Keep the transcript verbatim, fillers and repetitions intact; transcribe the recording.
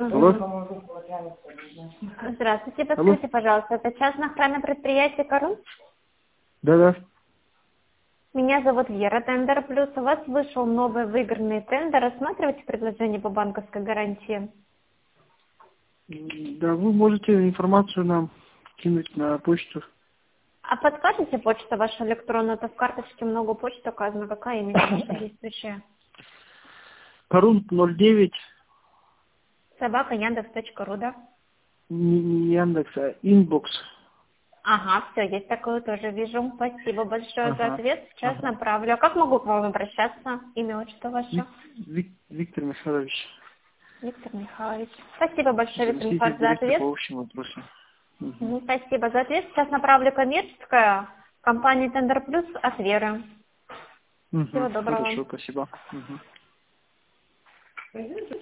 Алло? Здравствуйте, Алло? подскажите, пожалуйста, это частное охранное предприятие «Корун»? Да-да. Меня зовут Вера, Тендер Плюс. У вас вышел новый выигранный тендер. Рассматриваете предложение по банковской гарантии? Да, вы можете информацию нам кинуть на почту. А подскажете почту вашу электронную? То в карточке много почт указано. Какая именно ваша действующая? Корун ноль девять, Собака Яндекс.ру, да? не не Яндекс, а инбокс. Ага, все, есть такое тоже вижу. Спасибо большое за Ага, ответ. Сейчас ага. направлю. А как могу к вам обращаться? Имя, отчество ваше? Вик- Вик- Виктор Михайлович, Виктор Михайлович. Спасибо большое, Виктор заместитель Михайлович, за директора ответ. по общим вопросам. Мгм. Мгм, спасибо за ответ. Сейчас направлю коммерческая. Компания Тендер Плюс от Веры. Всего Мгм. доброго. Хорошо, спасибо. Мгм.